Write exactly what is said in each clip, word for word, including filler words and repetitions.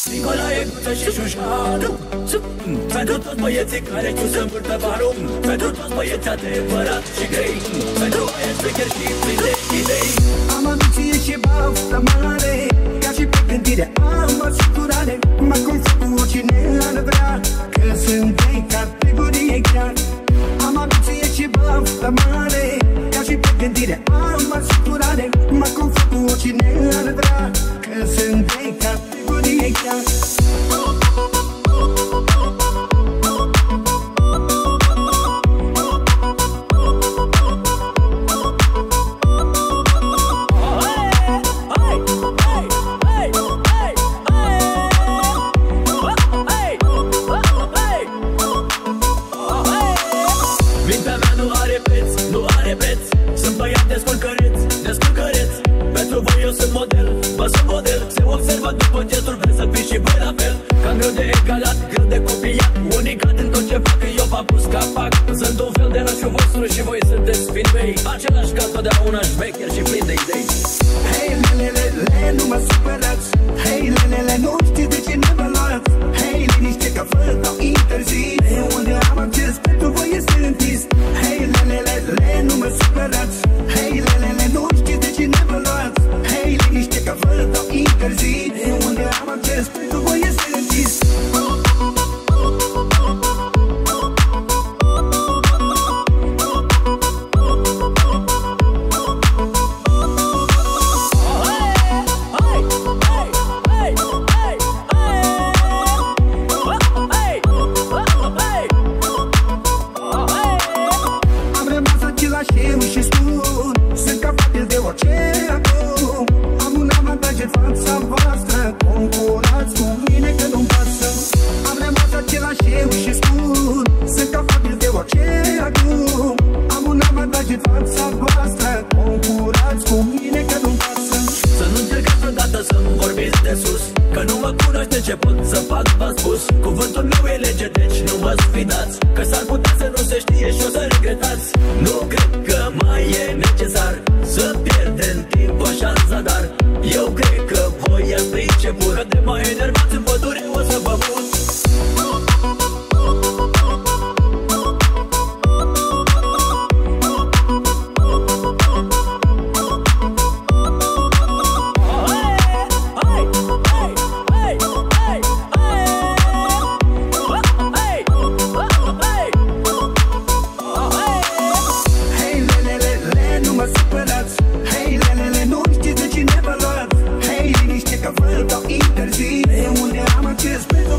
Nicolae, Guță și Șușanu. Pentru toți băieții care știu să învârtă barul, pentru toți băieții adevărați și grei, pentru băieți șmecher și plini de idei. Am ambiție și baftă mare, ca și pe gândire am asigurare. Mă confund cu oricine ar vrea, că sunt de categorie chiar. Am ambiție și baftă mare, ca și pe gândire am asigurare. Mă confund cu oricine ar vrea, că sunt de categorie chiar.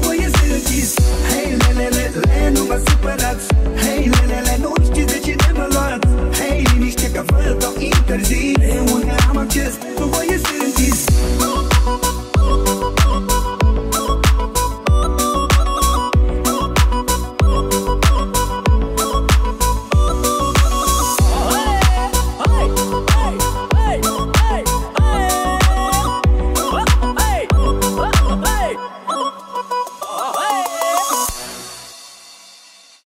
Hey, lelele, nu vă supărați. Hey, lelele, nu știți de ce ne vă